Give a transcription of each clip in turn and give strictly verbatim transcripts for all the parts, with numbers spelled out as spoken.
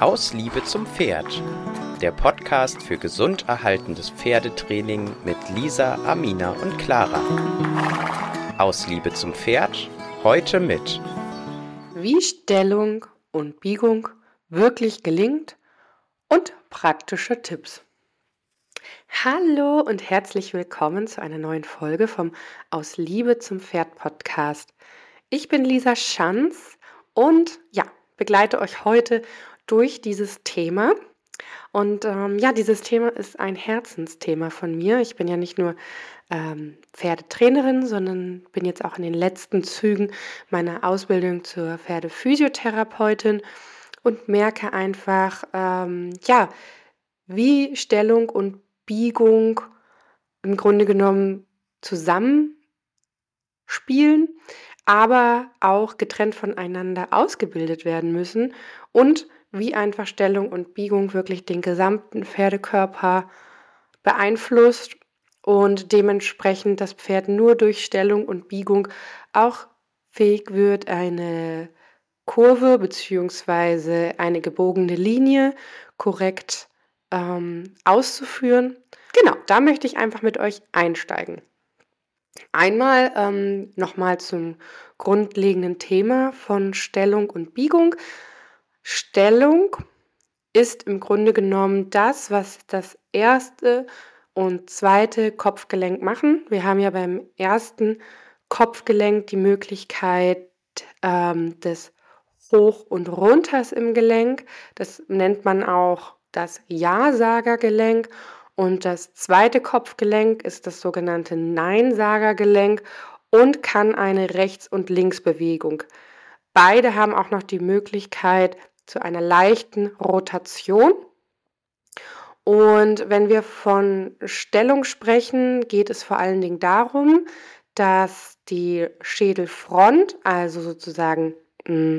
Aus Liebe zum Pferd, der Podcast für gesund erhaltendes Pferdetraining mit Lisa, Amina und Clara. Aus Liebe zum Pferd, heute mit: Wie Stellung und Biegung wirklich gelingt und praktische Tipps. Hallo und herzlich willkommen zu einer neuen Folge vom Aus Liebe zum Pferd Podcast. Ich bin Lisa Schanz und ja, begleite euch heute durch dieses Thema. Und ähm, ja, dieses Thema ist ein Herzensthema von mir. Ich bin ja nicht nur ähm, Pferdetrainerin, sondern bin jetzt auch in den letzten Zügen meiner Ausbildung zur Pferdephysiotherapeutin und merke einfach, ähm, ja, wie Stellung und Biegung im Grunde genommen zusammenspielen, aber auch getrennt voneinander ausgebildet werden müssen und wie einfach Stellung und Biegung wirklich den gesamten Pferdekörper beeinflusst und dementsprechend das Pferd nur durch Stellung und Biegung auch fähig wird, eine Kurve bzw. eine gebogene Linie korrekt ähm, auszuführen. Genau, da möchte ich einfach mit euch einsteigen. Einmal ähm, nochmal zum grundlegenden Thema von Stellung und Biegung. Stellung ist im Grunde genommen das, was das erste und zweite Kopfgelenk machen. Wir haben ja beim ersten Kopfgelenk die Möglichkeit ähm, des Hoch- und Runters im Gelenk. Das nennt man auch das Ja-Sager-Gelenk. Und das zweite Kopfgelenk ist das sogenannte Nein-Sager-Gelenk und kann eine Rechts- und Linksbewegung. Beide haben auch noch die Möglichkeit zu einer leichten Rotation. Und wenn wir von Stellung sprechen, geht es vor allen Dingen darum, dass die Schädelfront, also sozusagen mh,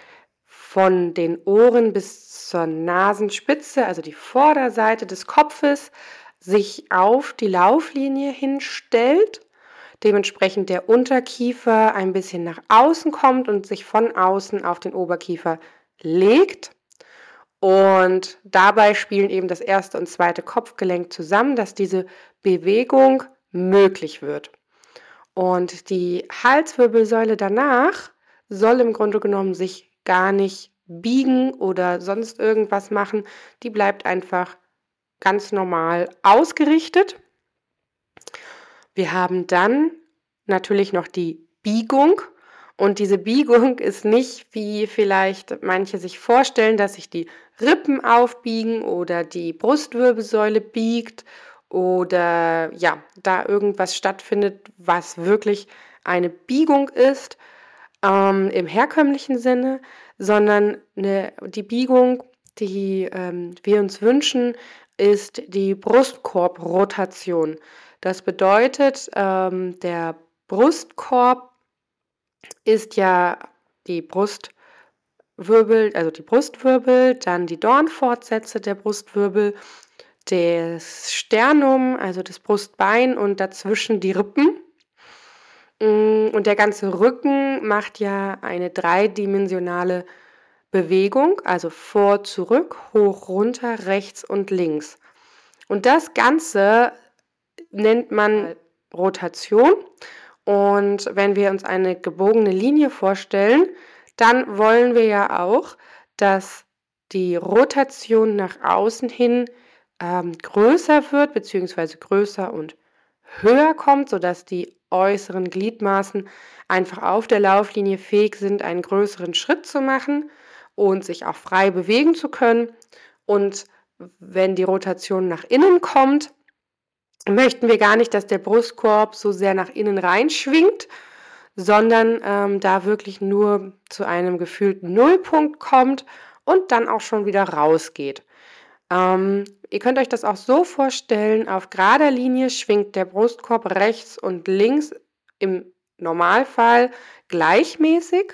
von den Ohren bis zur Nasenspitze, also die Vorderseite des Kopfes, sich auf die Lauflinie hinstellt, dementsprechend der Unterkiefer ein bisschen nach außen kommt und sich von außen auf den Oberkiefer legt. Und dabei spielen eben das erste und zweite Kopfgelenk zusammen, dass diese Bewegung möglich wird. Und die Halswirbelsäule danach soll im Grunde genommen sich gar nicht biegen oder sonst irgendwas machen. Die bleibt einfach ganz normal ausgerichtet. Wir haben dann natürlich noch die Biegung. Und diese Biegung ist nicht, wie vielleicht manche sich vorstellen, dass sich die Rippen aufbiegen oder die Brustwirbelsäule biegt oder ja, da irgendwas stattfindet, was wirklich eine Biegung ist ähm, im herkömmlichen Sinne, sondern eine, die Biegung, die ähm, wir uns wünschen, ist die Brustkorbrotation. Das bedeutet, ähm, der Brustkorb ist ja die Brustwirbel, also die Brustwirbel, dann die Dornfortsätze der Brustwirbel, das Sternum, also das Brustbein und dazwischen die Rippen. Und der ganze Rücken macht ja eine dreidimensionale Bewegung, also vor, zurück, hoch, runter, rechts und links. Und das Ganze nennt man Rotation. Und wenn wir uns eine gebogene Linie vorstellen, dann wollen wir ja auch, dass die Rotation nach außen hin ähm, größer wird, beziehungsweise größer und höher kommt, sodass die äußeren Gliedmaßen einfach auf der Lauflinie fähig sind, einen größeren Schritt zu machen und sich auch frei bewegen zu können. Und wenn die Rotation nach innen kommt, möchten wir gar nicht, dass der Brustkorb so sehr nach innen reinschwingt, sondern ähm, da wirklich nur zu einem gefühlten Nullpunkt kommt und dann auch schon wieder rausgeht. Ähm, ihr könnt euch das auch so vorstellen, auf gerader Linie schwingt der Brustkorb rechts und links im Normalfall gleichmäßig.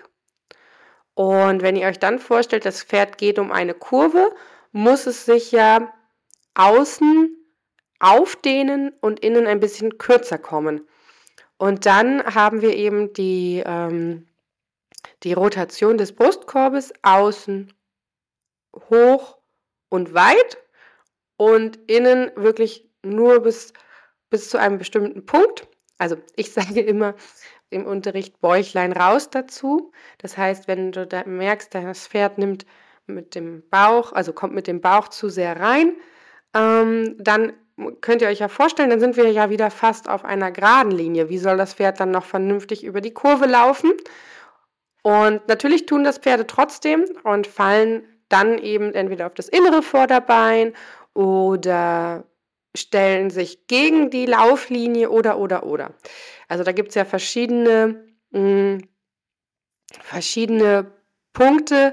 Und wenn ihr euch dann vorstellt, das Pferd geht um eine Kurve, muss es sich ja außen aufdehnen und innen ein bisschen kürzer kommen. Und dann haben wir eben die, ähm, die Rotation des Brustkorbes außen hoch und weit und innen wirklich nur bis, bis zu einem bestimmten Punkt. Also ich sage immer im Unterricht Bäuchlein raus dazu. Das heißt, wenn du da merkst, das Pferd nimmt mit dem Bauch, also kommt mit dem Bauch zu sehr rein, ähm, dann könnt ihr euch ja vorstellen, dann sind wir ja wieder fast auf einer geraden Linie. Wie soll das Pferd dann noch vernünftig über die Kurve laufen? Und natürlich tun das Pferde trotzdem und fallen dann eben entweder auf das innere Vorderbein oder stellen sich gegen die Lauflinie oder, oder, oder. Also da gibt es ja verschiedene, mh, verschiedene Punkte,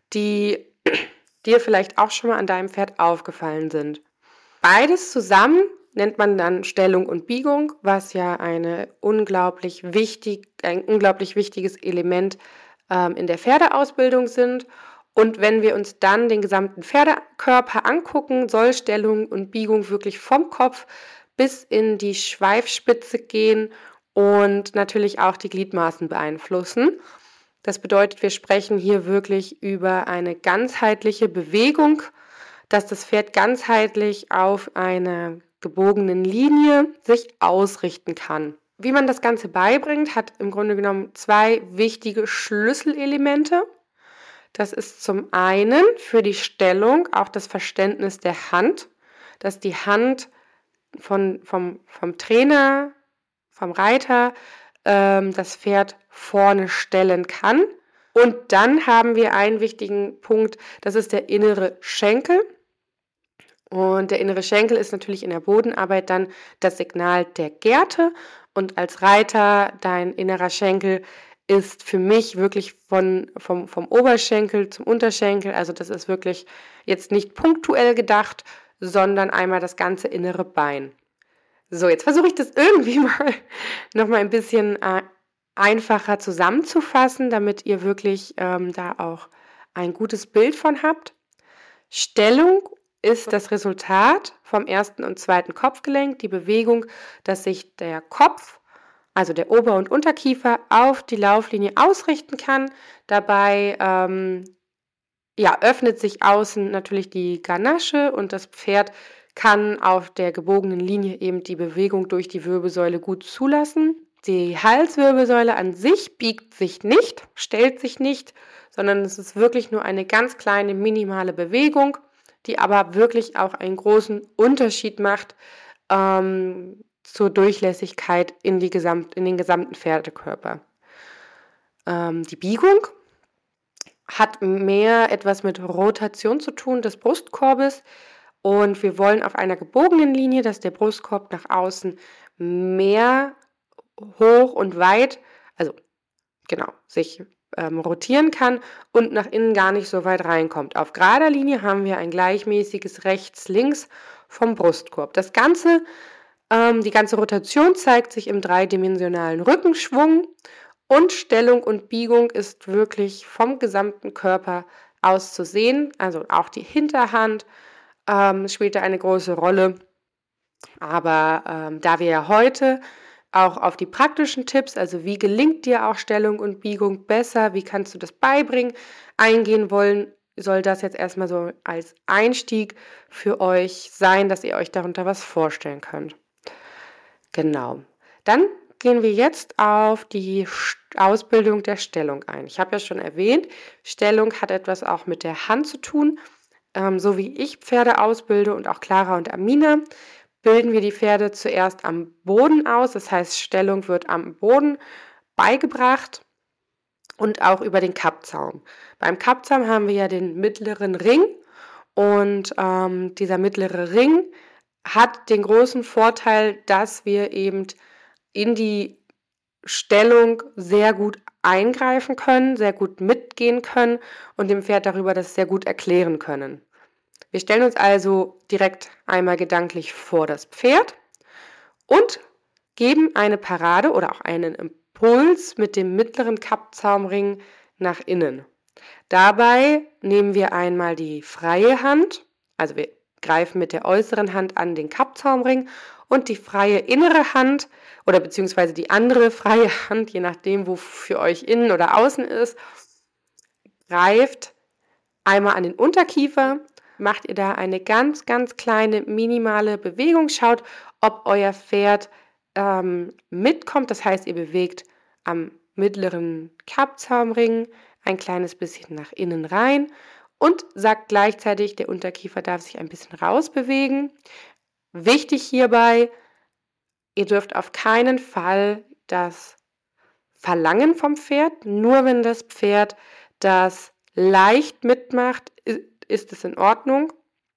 die dir vielleicht auch schon mal an deinem Pferd aufgefallen sind. Beides zusammen nennt man dann Stellung und Biegung, was ja eine unglaublich wichtig, ein unglaublich wichtiges Element ähm, in der Pferdeausbildung sind. Und wenn wir uns dann den gesamten Pferdekörper angucken, soll Stellung und Biegung wirklich vom Kopf bis in die Schweifspitze gehen und natürlich auch die Gliedmaßen beeinflussen. Das bedeutet, wir sprechen hier wirklich über eine ganzheitliche Bewegung, dass das Pferd ganzheitlich auf einer gebogenen Linie sich ausrichten kann. Wie man das Ganze beibringt, hat im Grunde genommen zwei wichtige Schlüsselelemente. Das ist zum einen für die Stellung auch das Verständnis der Hand, dass die Hand von, vom, vom Trainer, vom Reiter ähm, das Pferd vorne stellen kann. Und dann haben wir einen wichtigen Punkt, das ist der innere Schenkel. Und der innere Schenkel ist natürlich in der Bodenarbeit dann das Signal der Gerte. Und als Reiter, dein innerer Schenkel ist für mich wirklich von, vom, vom Oberschenkel zum Unterschenkel. Also das ist wirklich jetzt nicht punktuell gedacht, sondern einmal das ganze innere Bein. So, jetzt versuche ich das irgendwie mal nochmal ein bisschen äh, einfacher zusammenzufassen, damit ihr wirklich ähm, da auch ein gutes Bild von habt. Stellung ist das Resultat vom ersten und zweiten Kopfgelenk, die Bewegung, dass sich der Kopf, also der Ober- und Unterkiefer, auf die Lauflinie ausrichten kann. Dabei ähm, ja, öffnet sich außen natürlich die Garnasche und das Pferd kann auf der gebogenen Linie eben die Bewegung durch die Wirbelsäule gut zulassen. Die Halswirbelsäule an sich biegt sich nicht, stellt sich nicht, sondern es ist wirklich nur eine ganz kleine, minimale Bewegung, die aber wirklich auch einen großen Unterschied macht ähm, zur Durchlässigkeit in, die Gesamt, in den gesamten Pferdekörper. Ähm, die Biegung hat mehr etwas mit Rotation zu tun des Brustkorbes und wir wollen auf einer gebogenen Linie, dass der Brustkorb nach außen mehr hoch und weit, also genau, sich ähm, rotieren kann und nach innen gar nicht so weit reinkommt. Auf gerader Linie haben wir ein gleichmäßiges Rechts-Links vom Brustkorb. Das Ganze, ähm, die ganze Rotation zeigt sich im dreidimensionalen Rückenschwung und Stellung und Biegung ist wirklich vom gesamten Körper aus zu sehen. Also auch die Hinterhand ähm, spielt da eine große Rolle. Aber ähm, da wir ja heute auch auf die praktischen Tipps, also wie gelingt dir auch Stellung und Biegung besser, wie kannst du das beibringen, eingehen wollen, soll das jetzt erstmal so als Einstieg für euch sein, dass ihr euch darunter was vorstellen könnt. Genau. Dann gehen wir jetzt auf die Ausbildung der Stellung ein. Ich habe ja schon erwähnt, Stellung hat etwas auch mit der Hand zu tun. Ähm, so wie ich Pferde ausbilde und auch Clara und Amina, bilden wir die Pferde zuerst am Boden aus. Das heißt, Stellung wird am Boden beigebracht und auch über den Kappzaum. Beim Kappzaum haben wir ja den mittleren Ring und ähm, dieser mittlere Ring hat den großen Vorteil, dass wir eben in die Stellung sehr gut eingreifen können, sehr gut mitgehen können und dem Pferd darüber das sehr gut erklären können. Wir stellen uns also direkt einmal gedanklich vor das Pferd und geben eine Parade oder auch einen Impuls mit dem mittleren Kappzaumring nach innen. Dabei nehmen wir einmal die freie Hand, also wir greifen mit der äußeren Hand an den Kappzaumring und die freie innere Hand oder beziehungsweise die andere freie Hand, je nachdem, wo für euch innen oder außen ist, greift einmal an den Unterkiefer, macht ihr da eine ganz, ganz kleine, minimale Bewegung, schaut, ob euer Pferd ähm, mitkommt, das heißt, ihr bewegt am mittleren Kappzaumring ein kleines bisschen nach innen rein und sagt gleichzeitig, der Unterkiefer darf sich ein bisschen rausbewegen. Wichtig hierbei, ihr dürft auf keinen Fall das verlangen vom Pferd, nur wenn das Pferd das leicht mitmacht, ist es in Ordnung.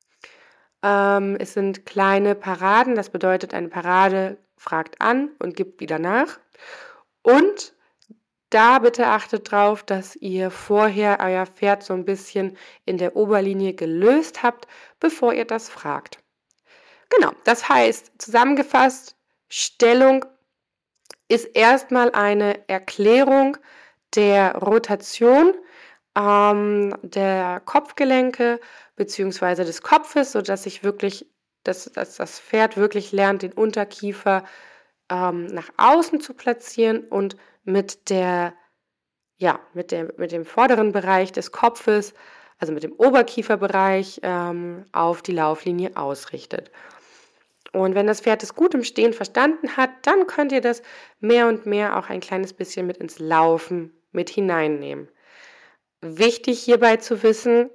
Ähm, es sind kleine Paraden, das bedeutet, eine Parade fragt an und gibt wieder nach. Und da bitte achtet drauf, dass ihr vorher euer Pferd so ein bisschen in der Oberlinie gelöst habt, bevor ihr das fragt. Genau, das heißt, zusammengefasst, Stellung ist erstmal eine Erklärung der Rotation ähm, der Kopfgelenke bzw. des Kopfes, sodass ich wirklich, dass, dass das Pferd wirklich lernt, den Unterkiefer ähm, nach außen zu platzieren und mit der, ja, mit der, mit dem vorderen Bereich des Kopfes, also mit dem Oberkieferbereich, ähm, auf die Lauflinie ausrichtet. Und wenn das Pferd es gut im Stehen verstanden hat, dann könnt ihr das mehr und mehr auch ein kleines bisschen mit ins Laufen mit hineinnehmen. Wichtig hierbei zu wissen,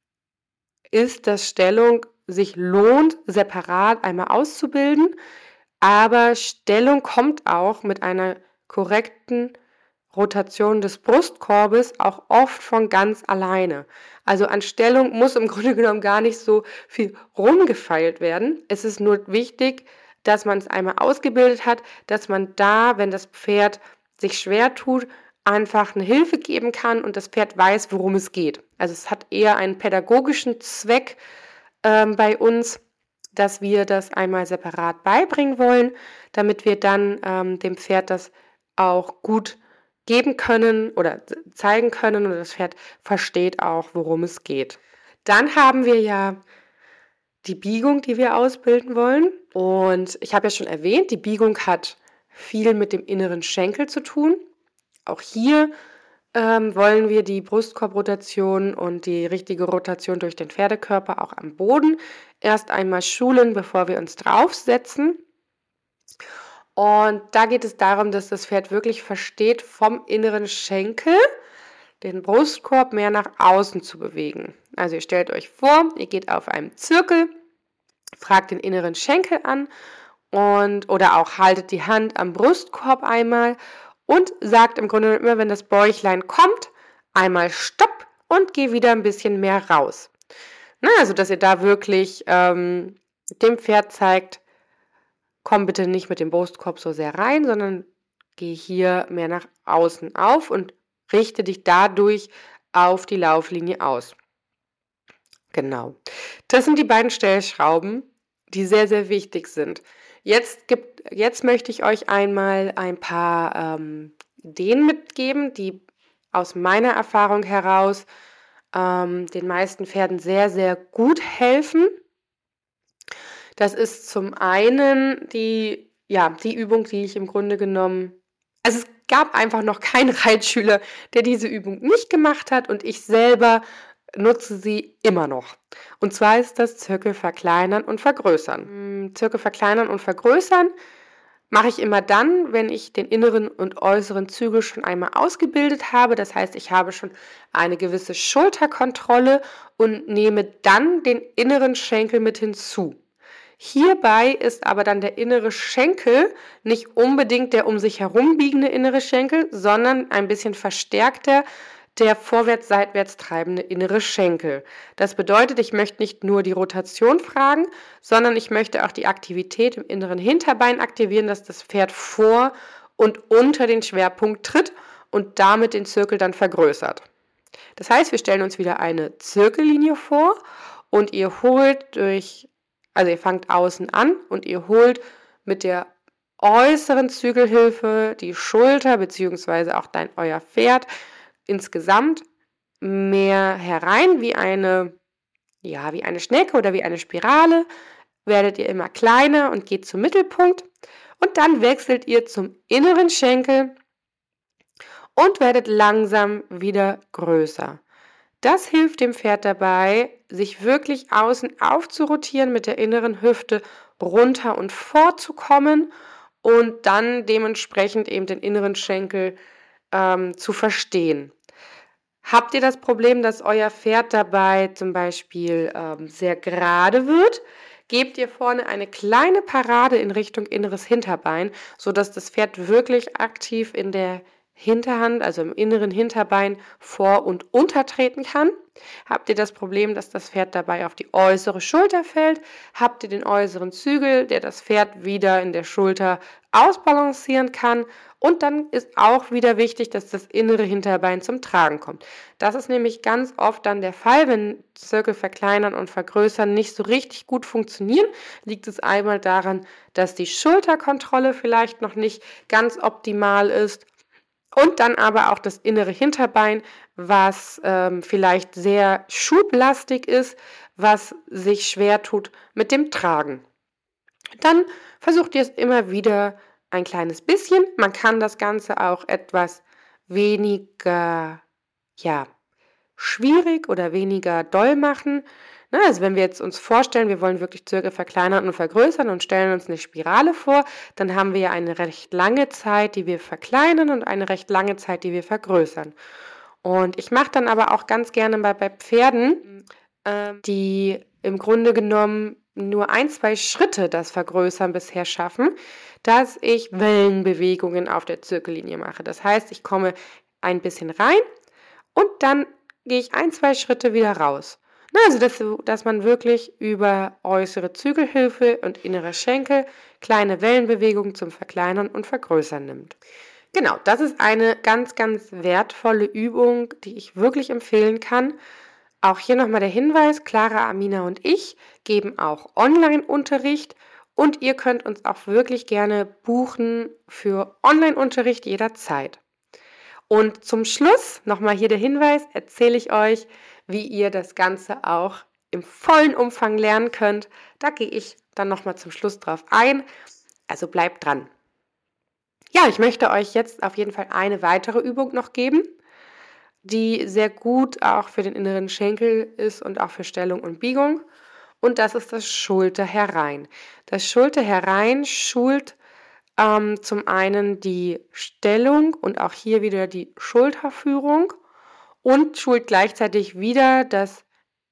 ist, dass Stellung sich lohnt, separat einmal auszubilden, aber Stellung kommt auch mit einer korrekten Rotation des Brustkorbes auch oft von ganz alleine. Also an Stellung muss im Grunde genommen gar nicht so viel rumgefeilt werden. Es ist nur wichtig, dass man es einmal ausgebildet hat, dass man da, wenn das Pferd sich schwer tut, einfach eine Hilfe geben kann und das Pferd weiß, worum es geht. Also es hat eher einen pädagogischen Zweck ähm, bei uns, dass wir das einmal separat beibringen wollen, damit wir dann ähm, dem Pferd das auch gut geben können oder zeigen können und das Pferd versteht auch, worum es geht. Dann haben wir ja die Biegung, die wir ausbilden wollen. Und ich habe ja schon erwähnt, die Biegung hat viel mit dem inneren Schenkel zu tun. Auch hier ähm, wollen wir die Brustkorbrotation und die richtige Rotation durch den Pferdekörper auch am Boden erst einmal schulen, bevor wir uns draufsetzen. Und da geht es darum, dass das Pferd wirklich versteht, vom inneren Schenkel den Brustkorb mehr nach außen zu bewegen. Also ihr stellt euch vor, ihr geht auf einem Zirkel, fragt den inneren Schenkel an und oder auch haltet die Hand am Brustkorb einmal und sagt im Grunde immer, wenn das Bäuchlein kommt, einmal Stopp und geh wieder ein bisschen mehr raus. Na, also dass ihr da wirklich ähm, dem Pferd zeigt, komm bitte nicht mit dem Brustkorb so sehr rein, sondern geh hier mehr nach außen auf und richte dich dadurch auf die Lauflinie aus. Genau. Das sind die beiden Stellschrauben, die sehr, sehr wichtig sind. Jetzt, gibt, jetzt möchte ich euch einmal ein paar ähm, Ideen mitgeben, die aus meiner Erfahrung heraus ähm, den meisten Pferden sehr, sehr gut helfen. Das ist zum einen die, ja, die Übung, die ich im Grunde genommen, also es gab einfach noch keinen Reitschüler, der diese Übung nicht gemacht hat und ich selber nutze sie immer noch. Und zwar ist das Zirkel verkleinern und vergrößern. Zirkel verkleinern und vergrößern mache ich immer dann, wenn ich den inneren und äußeren Zügel schon einmal ausgebildet habe. Das heißt, ich habe schon eine gewisse Schulterkontrolle und nehme dann den inneren Schenkel mit hinzu. Hierbei ist aber dann der innere Schenkel nicht unbedingt der um sich herum biegende innere Schenkel, sondern ein bisschen verstärkter der vorwärts-seitwärts treibende innere Schenkel. Das bedeutet, ich möchte nicht nur die Rotation fragen, sondern ich möchte auch die Aktivität im inneren Hinterbein aktivieren, dass das Pferd vor und unter den Schwerpunkt tritt und damit den Zirkel dann vergrößert. Das heißt, wir stellen uns wieder eine Zirkellinie vor und ihr holt durch Also ihr fangt außen an und ihr holt mit der äußeren Zügelhilfe die Schulter bzw. auch dein, euer Pferd insgesamt mehr herein wie eine, ja, wie eine Schnecke oder wie eine Spirale. Werdet ihr immer kleiner und geht zum Mittelpunkt und dann wechselt ihr zum inneren Schenkel und werdet langsam wieder größer. Das hilft dem Pferd dabei, sich wirklich außen aufzurotieren, mit der inneren Hüfte runter und vorzukommen und dann dementsprechend eben den inneren Schenkel ähm, zu verstehen. Habt ihr das Problem, dass euer Pferd dabei zum Beispiel ähm, sehr gerade wird? Gebt ihr vorne eine kleine Parade in Richtung inneres Hinterbein, sodass das Pferd wirklich aktiv in der Hinterhand, also im inneren Hinterbein, vor- und untertreten kann? Habt ihr das Problem, dass das Pferd dabei auf die äußere Schulter fällt? Habt ihr den äußeren Zügel, der das Pferd wieder in der Schulter ausbalancieren kann? Und dann ist auch wieder wichtig, dass das innere Hinterbein zum Tragen kommt. Das ist nämlich ganz oft dann der Fall, wenn Zirkel verkleinern und vergrößern nicht so richtig gut funktionieren. Liegt es einmal daran, dass die Schulterkontrolle vielleicht noch nicht ganz optimal ist und dann aber auch das innere Hinterbein, was ähm, vielleicht sehr schublastig ist, was sich schwer tut mit dem Tragen. Dann versucht ihr es immer wieder ein kleines bisschen. Man kann das Ganze auch etwas weniger, ja, schwierig oder weniger doll machen. Ne, also wenn wir jetzt uns vorstellen, wir wollen wirklich Zirkel verkleinern und vergrößern und stellen uns eine Spirale vor, dann haben wir ja eine recht lange Zeit, die wir verkleinern und eine recht lange Zeit, die wir vergrößern. Und ich mache dann aber auch ganz gerne bei, bei Pferden, ähm, die im Grunde genommen nur ein, zwei Schritte das Vergrößern bisher schaffen, dass ich Wellenbewegungen auf der Zirkellinie mache. Das heißt, ich komme ein bisschen rein und dann gehe ich ein, zwei Schritte wieder raus. Na, also, dass, dass man wirklich über äußere Zügelhilfe und innere Schenkel kleine Wellenbewegungen zum Verkleinern und Vergrößern nimmt. Genau, das ist eine ganz, ganz wertvolle Übung, die ich wirklich empfehlen kann. Auch hier nochmal der Hinweis, Clara, Amina und ich geben auch Online-Unterricht und ihr könnt uns auch wirklich gerne buchen für Online-Unterricht jederzeit. Und zum Schluss nochmal hier der Hinweis, erzähle ich euch, wie ihr das Ganze auch im vollen Umfang lernen könnt. Da gehe ich dann nochmal zum Schluss drauf ein. Also bleibt dran. Ja, ich möchte euch jetzt auf jeden Fall eine weitere Übung noch geben, die sehr gut auch für den inneren Schenkel ist und auch für Stellung und Biegung. Und das ist das Schulterherein. Das Schulterherein schult ähm, zum einen die Stellung und auch hier wieder die Schulterführung und schult gleichzeitig wieder das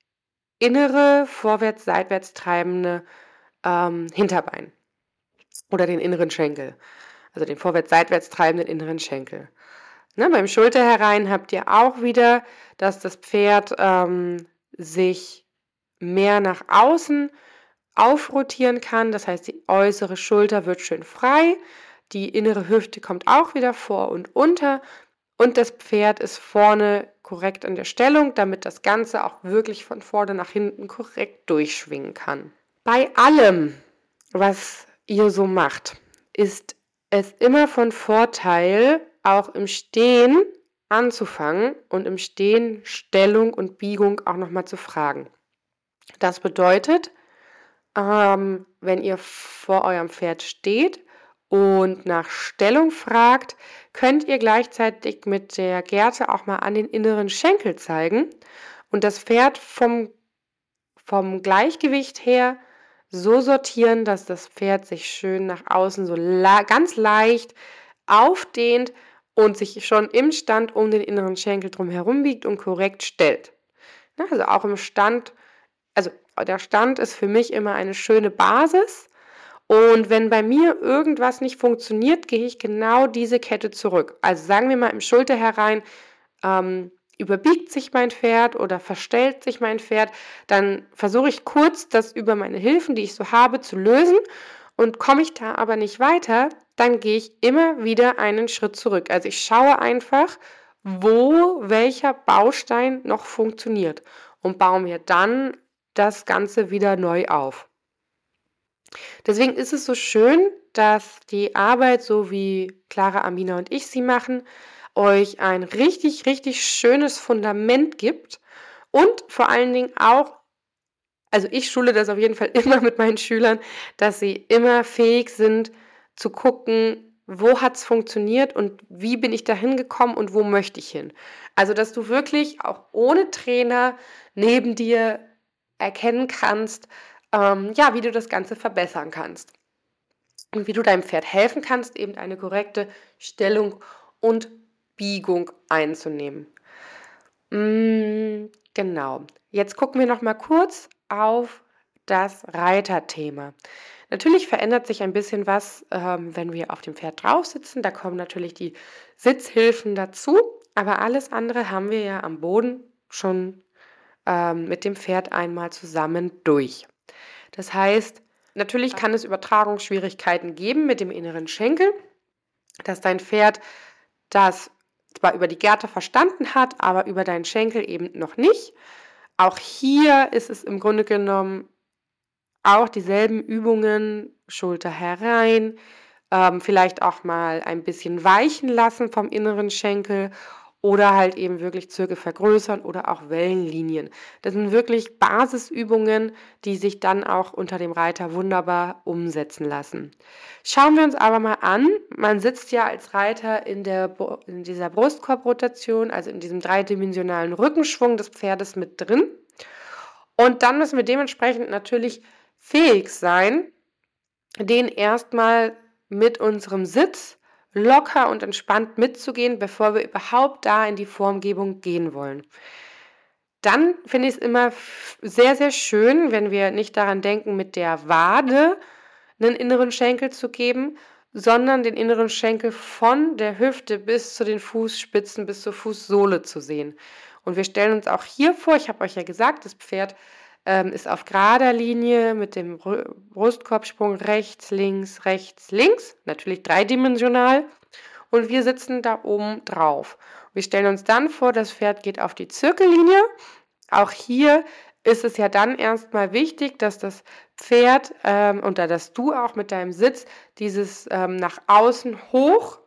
innere, vorwärts-seitwärts treibende ähm, Hinterbein oder den inneren Schenkel. Also den vorwärts-seitwärts treibenden inneren Schenkel. Ne, beim Schulterherein habt ihr auch wieder, dass das Pferd ähm, sich mehr nach außen aufrotieren kann. Das heißt, die äußere Schulter wird schön frei, die innere Hüfte kommt auch wieder vor und unter und das Pferd ist vorne korrekt in der Stellung, damit das Ganze auch wirklich von vorne nach hinten korrekt durchschwingen kann. Bei allem, was ihr so macht, ist es immer von Vorteil, auch im Stehen anzufangen und im Stehen Stellung und Biegung auch nochmal zu fragen. Das bedeutet, ähm, wenn ihr vor eurem Pferd steht und nach Stellung fragt, könnt ihr gleichzeitig mit der Gerte auch mal an den inneren Schenkel zeigen und das Pferd vom, vom Gleichgewicht her so sortieren, dass das Pferd sich schön nach außen so la- ganz leicht aufdehnt und sich schon im Stand um den inneren Schenkel drum herum biegt und korrekt stellt. Also auch im Stand, also der Stand ist für mich immer eine schöne Basis und wenn bei mir irgendwas nicht funktioniert, gehe ich genau diese Kette zurück. Also sagen wir mal im Schulterherein ähm, überbiegt sich mein Pferd oder verstellt sich mein Pferd, dann versuche ich kurz, das über meine Hilfen, die ich so habe, zu lösen und komme ich da aber nicht weiter, dann gehe ich immer wieder einen Schritt zurück. Also ich schaue einfach, wo welcher Baustein noch funktioniert und baue mir dann das Ganze wieder neu auf. Deswegen ist es so schön, dass die Arbeit, so wie Clara, Amina und ich sie machen, euch ein richtig, richtig schönes Fundament gibt und vor allen Dingen auch, also ich schule das auf jeden Fall immer mit meinen Schülern, dass sie immer fähig sind zu gucken, wo hat es funktioniert und wie bin ich da hingekommen und wo möchte ich hin. Also, dass du wirklich auch ohne Trainer neben dir erkennen kannst, ähm, ja, wie du das Ganze verbessern kannst und wie du deinem Pferd helfen kannst, eben eine korrekte Stellung und Biegung einzunehmen. Hm, genau. Jetzt gucken wir noch mal kurz auf das Reiterthema. Natürlich verändert sich ein bisschen was, ähm, wenn wir auf dem Pferd drauf sitzen. Da kommen natürlich die Sitzhilfen dazu, aber alles andere haben wir ja am Boden schon ähm, mit dem Pferd einmal zusammen durch. Das heißt, natürlich kann es Übertragungsschwierigkeiten geben mit dem inneren Schenkel, dass dein Pferd das zwar über die Gerte verstanden hat, aber über deinen Schenkel eben noch nicht. Auch hier ist es im Grunde genommen auch dieselben Übungen, Schulter herein, ähm, vielleicht auch mal ein bisschen weichen lassen vom inneren Schenkel oder halt eben wirklich Zirkel vergrößern oder auch Wellenlinien. Das sind wirklich Basisübungen, die sich dann auch unter dem Reiter wunderbar umsetzen lassen. Schauen wir uns aber mal an, man sitzt ja als Reiter in, der, in dieser Brustkorbrotation, also in diesem dreidimensionalen Rückenschwung des Pferdes mit drin. Und dann müssen wir dementsprechend natürlich fähig sein, den erstmal mit unserem Sitz locker und entspannt mitzugehen, bevor wir überhaupt da in die Formgebung gehen wollen. Dann finde ich es immer sehr, sehr schön, wenn wir nicht daran denken, mit der Wade einen inneren Schenkel zu geben, sondern den inneren Schenkel von der Hüfte bis zu den Fußspitzen, bis zur Fußsohle zu sehen. Und wir stellen uns auch hier vor, ich habe euch ja gesagt, das Pferd ähm, ist auf gerader Linie mit dem Brustkorbsprung rechts, links, rechts, links, natürlich dreidimensional. Und wir sitzen da oben drauf. Wir stellen uns dann vor, das Pferd geht auf die Zirkellinie. Auch hier ist es ja dann erstmal wichtig, dass das Pferd ähm, und da dass du auch mit deinem Sitz dieses ähm, nach außen hoch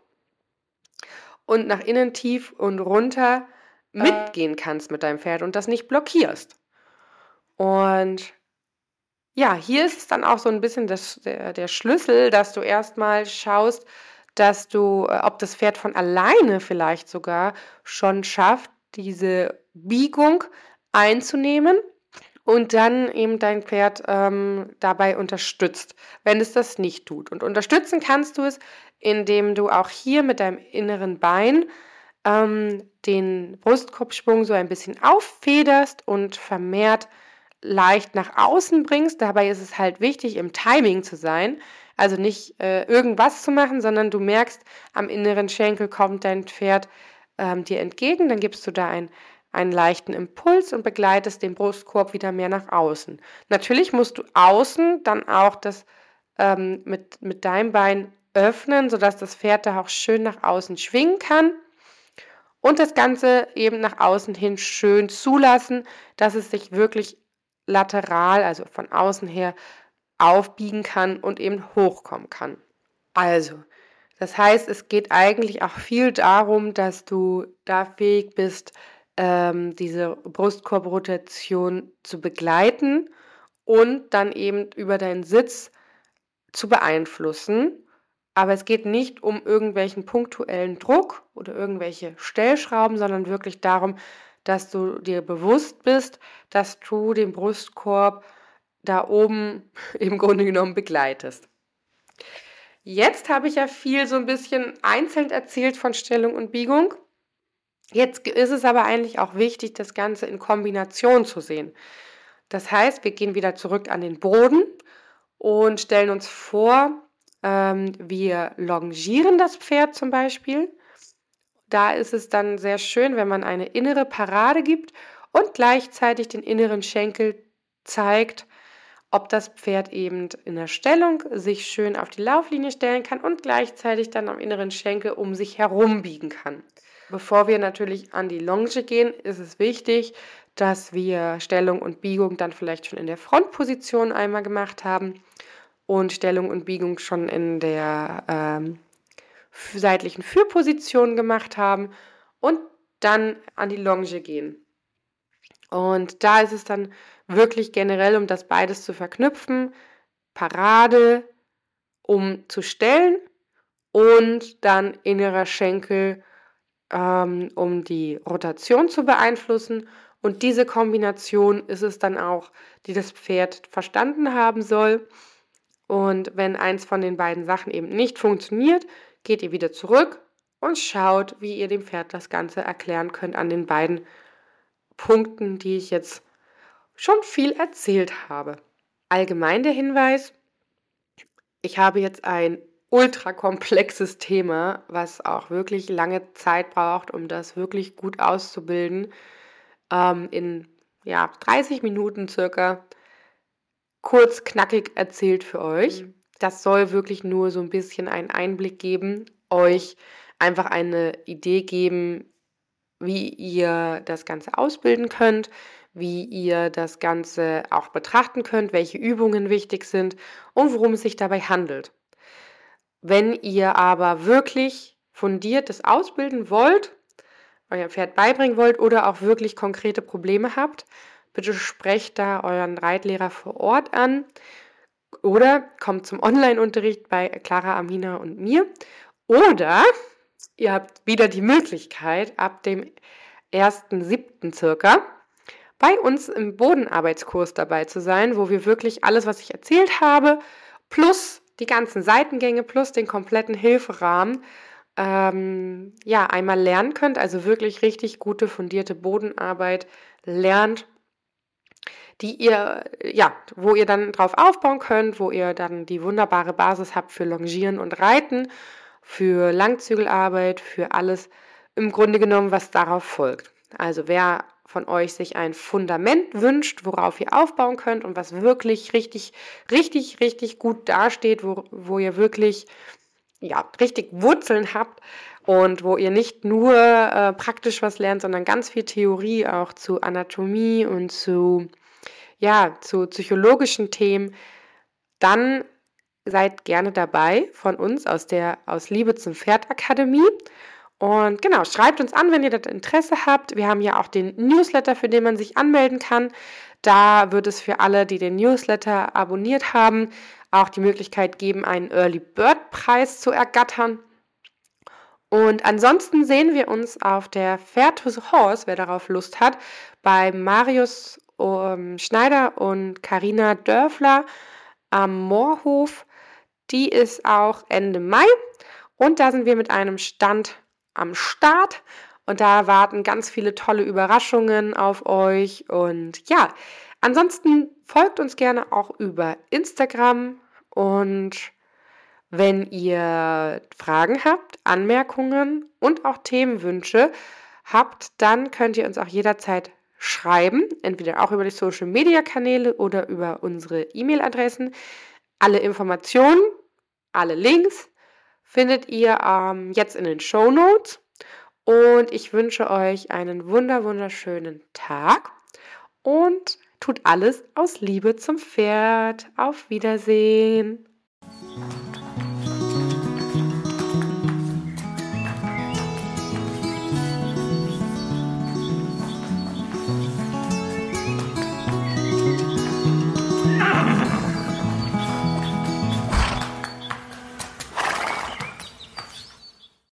und nach innen tief und runter mitgehen kannst mit deinem Pferd und das nicht blockierst. Und ja, hier ist es dann auch so ein bisschen das, der, der Schlüssel, dass du erstmal schaust, dass du, äh, ob das Pferd von alleine vielleicht sogar schon schafft, diese Biegung einzunehmen und dann eben dein Pferd ähm, dabei unterstützt, wenn es das nicht tut. Und unterstützen kannst du es, indem du auch hier mit deinem inneren Bein ähm, den Brustkorbschwung so ein bisschen auffederst und vermehrt leicht nach außen bringst. Dabei ist es halt wichtig, im Timing zu sein. Also nicht äh, irgendwas zu machen, sondern du merkst, am inneren Schenkel kommt dein Pferd ähm, dir entgegen. Dann gibst du da ein, einen leichten Impuls und begleitest den Brustkorb wieder mehr nach außen. Natürlich musst du außen dann auch das ähm, mit, mit deinem Bein öffnen, sodass das Pferd da auch schön nach außen schwingen kann. Und das Ganze eben nach außen hin schön zulassen, dass es sich wirklich lateral, also von außen her, aufbiegen kann und eben hochkommen kann. Also, das heißt, es geht eigentlich auch viel darum, dass du da fähig bist, ähm, diese Brustkorbrotation zu begleiten und dann eben über deinen Sitz zu beeinflussen. Aber es geht nicht um irgendwelchen punktuellen Druck oder irgendwelche Stellschrauben, sondern wirklich darum, dass du dir bewusst bist, dass du den Brustkorb da oben im Grunde genommen begleitest. Jetzt habe ich ja viel so ein bisschen einzeln erzählt von Stellung und Biegung. Jetzt ist es aber eigentlich auch wichtig, das Ganze in Kombination zu sehen. Das heißt, wir gehen wieder zurück an den Boden und stellen uns vor, ähm, wir longieren das Pferd zum Beispiel. Da ist es dann sehr schön, wenn man eine innere Parade gibt und gleichzeitig den inneren Schenkel zeigt, ob das Pferd eben in der Stellung sich schön auf die Lauflinie stellen kann und gleichzeitig dann am inneren Schenkel um sich herum biegen kann. Bevor wir natürlich an die Longe gehen, ist es wichtig, dass wir Stellung und Biegung dann vielleicht schon in der Frontposition einmal gemacht haben und Stellung und Biegung schon in der ähm, seitlichen Führposition gemacht haben und dann an die Longe gehen. Und da ist es dann wirklich generell, um das beides zu verknüpfen, Parade, um zu stellen und dann innerer Schenkel, ähm, um die Rotation zu beeinflussen. Und diese Kombination ist es dann auch, die das Pferd verstanden haben soll. Und wenn eins von den beiden Sachen eben nicht funktioniert, geht ihr wieder zurück und schaut, wie ihr dem Pferd das Ganze erklären könnt an den beiden Punkten, die ich jetzt schon viel erzählt habe. Allgemein der Hinweis: Ich habe jetzt ein ultra komplexes Thema, was auch wirklich lange Zeit braucht, um das wirklich gut auszubilden. Ähm, in ja, dreißig Minuten circa kurz knackig erzählt für euch. Mhm. Das soll wirklich nur so ein bisschen einen Einblick geben, euch einfach eine Idee geben, wie ihr das Ganze ausbilden könnt, wie ihr das Ganze auch betrachten könnt, welche Übungen wichtig sind und worum es sich dabei handelt. Wenn ihr aber wirklich fundiert das ausbilden wollt, euer Pferd beibringen wollt oder auch wirklich konkrete Probleme habt, bitte sprecht da euren Reitlehrer vor Ort an oder kommt zum Online-Unterricht bei Clara, Amina und mir. Oder ihr habt wieder die Möglichkeit, ab dem ersten siebten circa bei uns im Bodenarbeitskurs dabei zu sein, wo wir wirklich alles, was ich erzählt habe, plus die ganzen Seitengänge, plus den kompletten Hilferahmen, ähm, ja, einmal lernen könnt, also wirklich richtig gute, fundierte Bodenarbeit lernt, die ihr, ja, wo ihr dann drauf aufbauen könnt, wo ihr dann die wunderbare Basis habt für Longieren und Reiten, für Langzügelarbeit, für alles im Grunde genommen, was darauf folgt. Also wer von euch sich ein Fundament wünscht, worauf ihr aufbauen könnt und was wirklich richtig, richtig, richtig gut dasteht, wo, wo ihr wirklich ja, richtig Wurzeln habt und wo ihr nicht nur äh, praktisch was lernt, sondern ganz viel Theorie auch zu Anatomie und zu, ja, zu psychologischen Themen, dann seid gerne dabei von uns aus der aus Liebe zum Pferd Akademie. Und genau, schreibt uns an, wenn ihr das Interesse habt. Wir haben ja auch den Newsletter, für den man sich anmelden kann. Da wird es für alle, die den Newsletter abonniert haben, auch die Möglichkeit geben, einen Early Bird Preis zu ergattern. Und ansonsten sehen wir uns auf der Fair to the Horse, wer darauf Lust hat, bei Marius um, Schneider und Carina Dörfler am Moorhof. Die ist auch Ende Mai und da sind wir mit einem Stand am Start und da warten ganz viele tolle Überraschungen auf euch. Und ja, ansonsten folgt uns gerne auch über Instagram und wenn ihr Fragen habt, Anmerkungen und auch Themenwünsche habt, dann könnt ihr uns auch jederzeit schreiben, entweder auch über die Social-Media-Kanäle oder über unsere E-Mail-Adressen. Alle Informationen, alle Links findet ihr ähm, jetzt in den Shownotes. Und ich wünsche euch einen wunder wunderschönen Tag und tut alles aus Liebe zum Pferd. Auf Wiedersehen.